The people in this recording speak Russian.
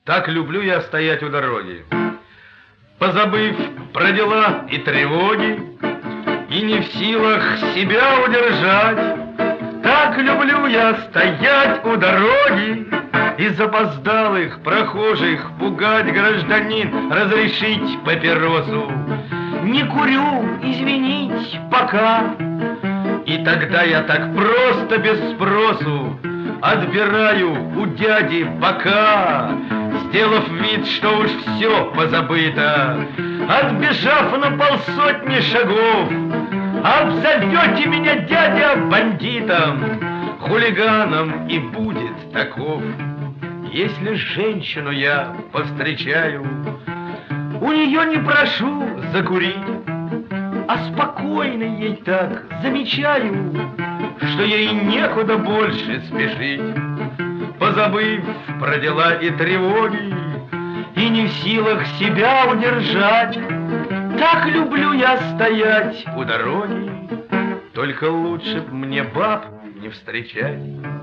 Так люблю я стоять у дороги, позабыв про дела и тревоги, и не в силах себя удержать. Так люблю я стоять у дороги и запоздалых прохожих пугать. Гражданин, разрешить папиросу? Не курю, извинить, пока. И тогда я так просто без спросу отбираю у дяди бока, сделав вид, что уж все позабыто. Отбежав на полсотни шагов, обзовете меня, дядя, бандитом, хулиганом, и будет таков. Если женщину я повстречаю, у нее не прошу закурить, а спокойно ей так замечаю, что ей некуда больше спешить. Позабыв про дела и тревоги, и не в силах себя удержать, так люблю я стоять у дороги, только лучше б мне баб не встречать.